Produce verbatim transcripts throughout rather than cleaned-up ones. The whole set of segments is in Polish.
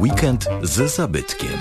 Weekend z zabytkiem.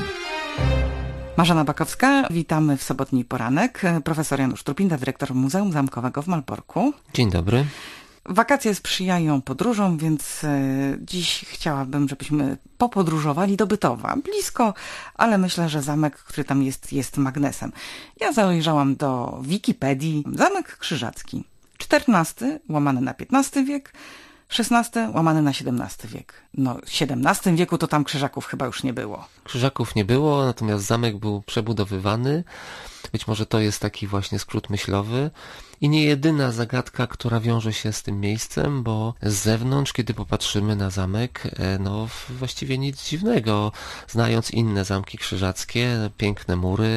Marzena Bakowska, witamy w sobotni poranek. Profesor Janusz Trupinda, dyrektor Muzeum Zamkowego w Malborku. Dzień dobry. Wakacje sprzyjają podróżom, więc dziś chciałabym, żebyśmy popodróżowali do Bytowa. Blisko, ale myślę, że zamek, który tam jest, jest magnesem. Ja zajrzałam do Wikipedii. Zamek Krzyżacki. czternasty łamany na piętnasty wiek, szesnasty łamany na siedemnasty wiek. No, w siedemnastym wieku to tam krzyżaków chyba już nie było. Krzyżaków nie było, natomiast zamek był przebudowywany. Być może to jest taki właśnie skrót myślowy. I nie jedyna zagadka, która wiąże się z tym miejscem, bo z zewnątrz, kiedy popatrzymy na zamek, no właściwie nic dziwnego. Znając inne zamki krzyżackie, piękne mury,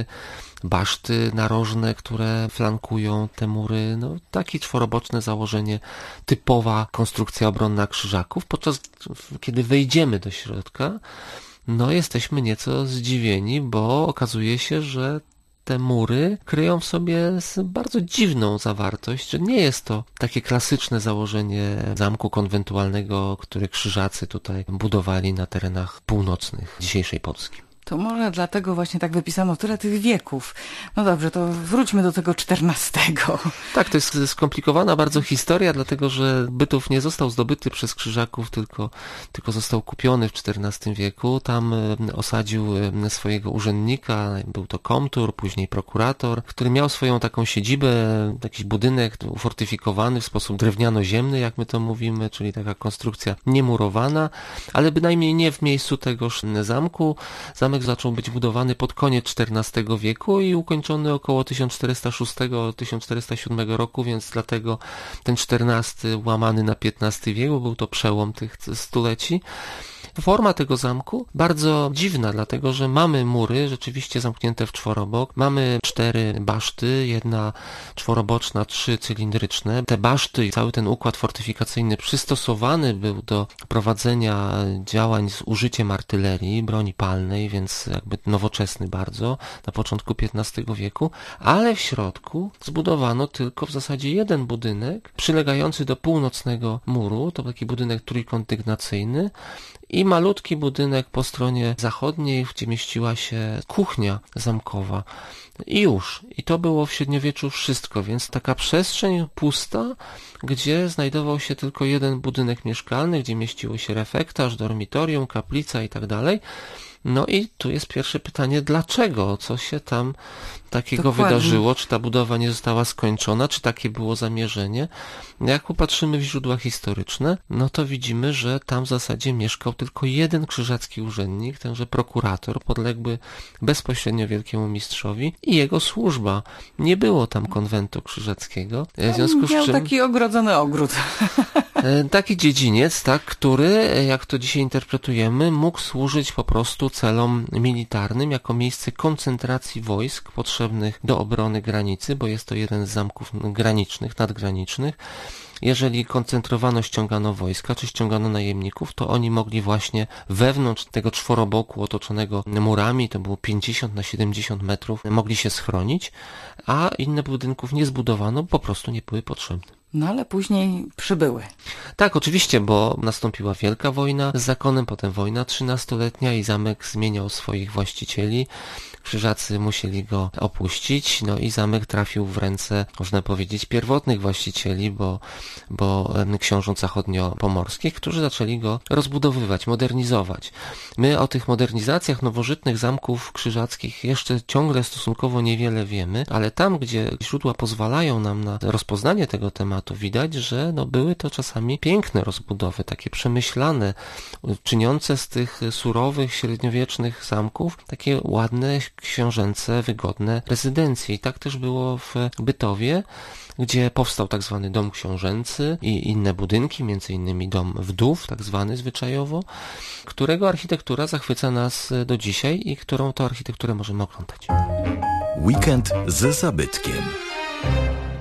baszty narożne, które flankują te mury, no takie czworoboczne założenie, typowa konstrukcja obronna krzyżaków, podczas kiedy wejdziemy do środka, no jesteśmy nieco zdziwieni, bo okazuje się, że te mury kryją w sobie bardzo dziwną zawartość, że nie jest to takie klasyczne założenie zamku konwentualnego, które krzyżacy tutaj budowali na terenach północnych dzisiejszej Polski. To może dlatego właśnie tak wypisano tyle tych wieków. No dobrze, to wróćmy do tego czternastego. Tak, to jest skomplikowana bardzo historia, dlatego że Bytów nie został zdobyty przez Krzyżaków, tylko, tylko został kupiony w czternastym wieku. Tam osadził swojego urzędnika, był to komtur, później prokurator, który miał swoją taką siedzibę, jakiś budynek ufortyfikowany w sposób drewniano-ziemny, jak my to mówimy, czyli taka konstrukcja niemurowana, ale bynajmniej nie w miejscu tegoż zamku. Zamek zaczął być budowany pod koniec czternastego wieku i ukończony około tysiąc czterysta szóstego do tysiąc czterysta siódmego roku, więc dlatego ten czternasty łamany na piętnasty wiek, był to przełom tych stuleci. Forma tego zamku bardzo dziwna, dlatego że mamy mury rzeczywiście zamknięte w czworobok, mamy cztery baszty, jedna czworoboczna, trzy cylindryczne. Te baszty i cały ten układ fortyfikacyjny przystosowany był do prowadzenia działań z użyciem artylerii, broni palnej, więc jakby nowoczesny bardzo na początku piętnastego wieku, ale w środku zbudowano tylko w zasadzie jeden budynek przylegający do północnego muru, to taki budynek trójkondygnacyjny, i malutki budynek po stronie zachodniej, gdzie mieściła się kuchnia zamkowa. I już. I to było w średniowieczu wszystko, więc taka przestrzeń pusta, gdzie znajdował się tylko jeden budynek mieszkalny, gdzie mieściło się refektarz, dormitorium, kaplica i tak dalej. No i tu jest pierwsze pytanie, dlaczego? Co się tam takiego Dokładnie. wydarzyło? Czy ta budowa nie została skończona? Czy takie było zamierzenie? Jak popatrzymy w źródła historyczne, no to widzimy, że tam w zasadzie mieszkał tylko jeden krzyżacki urzędnik, tenże prokurator, podległy bezpośrednio wielkiemu mistrzowi i jego służba. Nie było tam konwentu krzyżackiego. W związku z Miał czym... taki ogrodzony ogród. Taki dziedziniec, tak, który, jak to dzisiaj interpretujemy, mógł służyć po prostu celom militarnym jako miejsce koncentracji wojsk potrzebnych do obrony granicy, bo jest to jeden z zamków granicznych, nadgranicznych. Jeżeli koncentrowano, ściągano wojska, czy ściągano najemników, to oni mogli właśnie wewnątrz tego czworoboku otoczonego murami, to było pięćdziesiąt na siedemdziesiąt metrów, mogli się schronić, a inne budynków nie zbudowano, po prostu nie były potrzebne. No ale później przybyły. Tak, oczywiście, bo nastąpiła wielka wojna z zakonem, potem wojna trzynastoletnia i zamek zmieniał swoich właścicieli. Krzyżacy musieli go opuścić, no i zamek trafił w ręce, można powiedzieć, pierwotnych właścicieli, bo, bo książąt zachodnio-pomorskich, którzy zaczęli go rozbudowywać, modernizować. My o tych modernizacjach nowożytnych zamków krzyżackich jeszcze ciągle stosunkowo niewiele wiemy, ale tam, gdzie źródła pozwalają nam na rozpoznanie tego tematu, widać, że no, były to czasami piękne rozbudowy, takie przemyślane, czyniące z tych surowych, średniowiecznych zamków takie ładne, książęce, wygodne rezydencje. I tak też było w Bytowie, gdzie powstał tak zwany dom książęcy i inne budynki, między innymi dom wdów, tak zwany zwyczajowo, którego architektura zachwyca nas do dzisiaj i którą to architekturę możemy oglądać. Weekend z zabytkiem.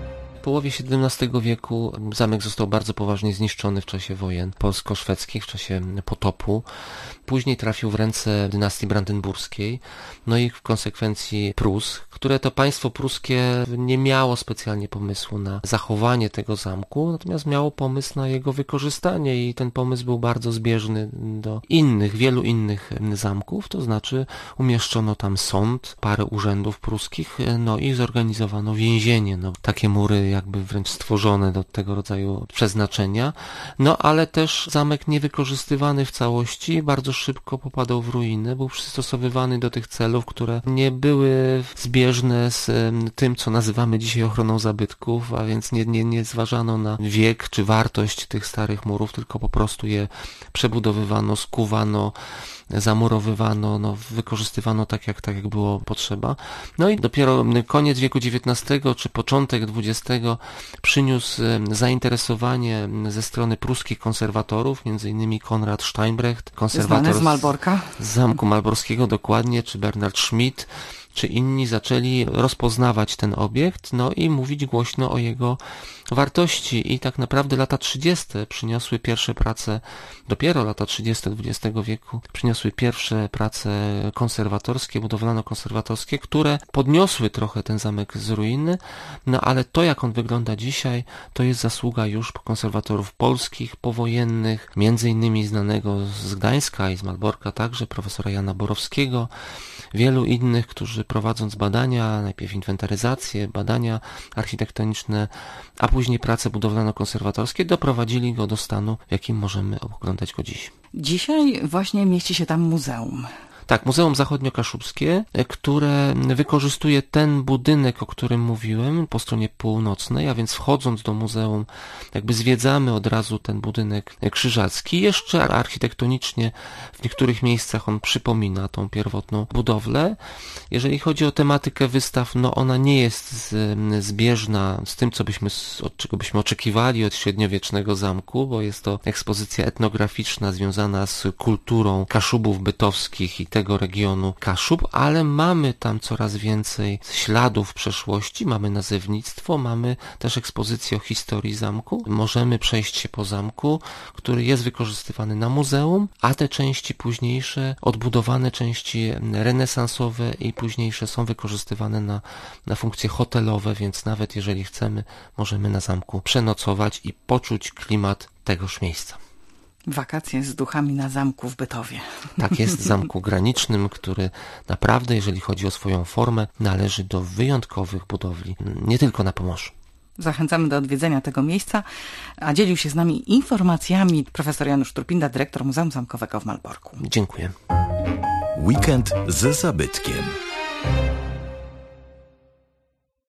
połowie siedemnastego wieku zamek został bardzo poważnie zniszczony w czasie wojen polsko-szwedzkich, w czasie potopu. Później trafił w ręce dynastii brandenburskiej, no i w konsekwencji Prus, które to państwo pruskie nie miało specjalnie pomysłu na zachowanie tego zamku, natomiast miało pomysł na jego wykorzystanie i ten pomysł był bardzo zbieżny do innych, wielu innych zamków, to znaczy umieszczono tam sąd, parę urzędów pruskich, no i zorganizowano więzienie, no takie mury jakby wręcz stworzone do tego rodzaju przeznaczenia, no ale też zamek niewykorzystywany w całości bardzo szybko popadał w ruiny, był przystosowywany do tych celów, które nie były zbieżne z tym, co nazywamy dzisiaj ochroną zabytków, a więc nie, nie, nie zważano na wiek czy wartość tych starych murów, tylko po prostu je przebudowywano, skuwano, zamurowywano, no, wykorzystywano tak jak, tak, jak było potrzeba. No i dopiero koniec wieku dziewiętnastego czy początek dwudziestego przyniósł zainteresowanie ze strony pruskich konserwatorów, między innymi Konrad Steinbrecht, konserwator z Malborka. Z zamku malborskiego dokładnie, czy Bernard Schmidt, czy inni zaczęli rozpoznawać ten obiekt, no i mówić głośno o jego wartości i tak naprawdę lata trzydzieste przyniosły pierwsze prace, dopiero lata trzydzieste dwudziestego wieku przyniosły pierwsze prace konserwatorskie, budowlano-konserwatorskie, które podniosły trochę ten zamek z ruiny, no ale to jak on wygląda dzisiaj, to jest zasługa już konserwatorów polskich, powojennych, między innymi znanego z Gdańska i z Malborka także, profesora Jana Borowskiego, wielu innych, którzy prowadząc badania, najpierw inwentaryzację, badania architektoniczne, a później prace budowlano-konserwatorskie, doprowadzili go do stanu, w jakim możemy oglądać go dziś. Dzisiaj właśnie mieści się tam muzeum. Tak, Muzeum Zachodnio-Kaszubskie, które wykorzystuje ten budynek, o którym mówiłem, po stronie północnej, a więc wchodząc do muzeum, jakby zwiedzamy od razu ten budynek krzyżacki. Jeszcze architektonicznie w niektórych miejscach on przypomina tą pierwotną budowlę. Jeżeli chodzi o tematykę wystaw, no ona nie jest zbieżna z tym, co byśmy, od czego byśmy oczekiwali od średniowiecznego zamku, bo jest to ekspozycja etnograficzna związana z kulturą Kaszubów bytowskich i tego regionu Kaszub, ale mamy tam coraz więcej śladów przeszłości, mamy nazewnictwo, mamy też ekspozycję o historii zamku. Możemy przejść się po zamku, który jest wykorzystywany na muzeum, a te części późniejsze, odbudowane części renesansowe i późniejsze są wykorzystywane na, na funkcje hotelowe, więc nawet jeżeli chcemy, możemy na zamku przenocować i poczuć klimat tegoż miejsca. Wakacje z duchami na zamku w Bytowie. Tak jest, zamku granicznym, który naprawdę, jeżeli chodzi o swoją formę, należy do wyjątkowych budowli, nie tylko na Pomorzu. Zachęcamy do odwiedzenia tego miejsca, a dzielił się z nami informacjami profesor Janusz Trupinda, dyrektor Muzeum Zamkowego w Malborku. Dziękuję. Weekend ze zabytkiem.